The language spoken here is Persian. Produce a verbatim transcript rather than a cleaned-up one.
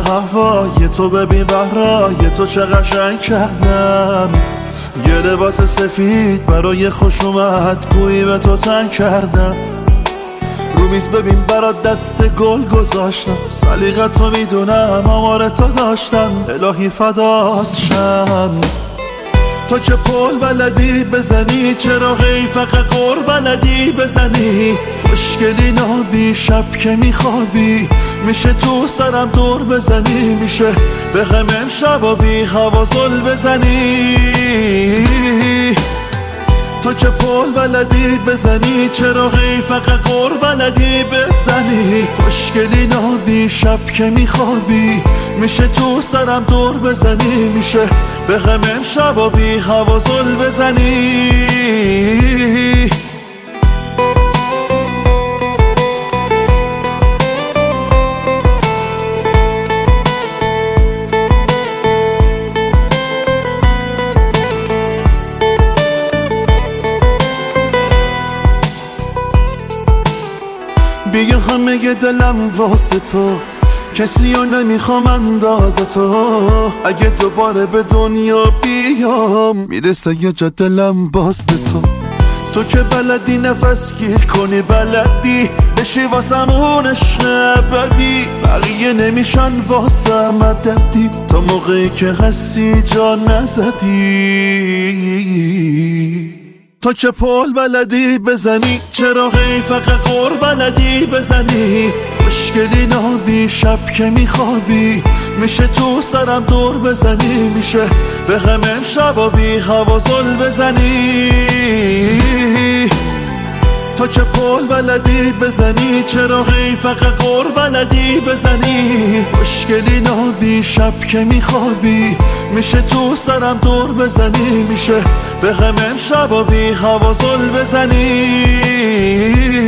هوای تو ببین برای تو چه قشنگ کردم. یه لباس سفید برای خوش اومد گویی به تو تنگ کردم. رو میز ببین برات دست گل گذاشتم، سلیقتو میدونم آمار تو داشتم. الهی فدات شم. تو که پل بلدی بزنی، چرا هی فقط قر بلدی بزنی؟ خوشگلی نابی شب که میخوابی، میشه تو سرم دور بزنی، میشه به غم امشب و بی هوا زل بزنی. تو که پل بلدی بزنی، چرا هی فقط قر بلدی بزنی؟ خوشگلی نابی شب که میخوابی، میشه تو سرم دور بزنی، میشه به غم امشب و بی هوا زل بزنی. بیا همه دلم واسه تو، کسی رو نمیخوام انداز تو. اگه دوباره به دنیا بیام، میرسه یه جا دلم باز به تو. تو که بلدی نفس گیر کنی، بلدی بشی واسمون عشق ابدی. بقیه نمیشن واسه مددی، تا موقعی که هستی جا نزدی. تو که پل بلدی بزنی، چرا هی فقط قر بلدی بزنی؟ خوشگلی نابی شب که میخوابی، میشه تو سرم دور بزنی، میشه به غم امشب و بی هوا زل بزنی. تو که پل بلدی بزنی، چرا هی فقط قر بلدی بزنی؟ خوشگلی نابی شب که میخوابی، میشه تو سرم دور بزنی، میشه به غم امشب و بی هوا زل بزنی.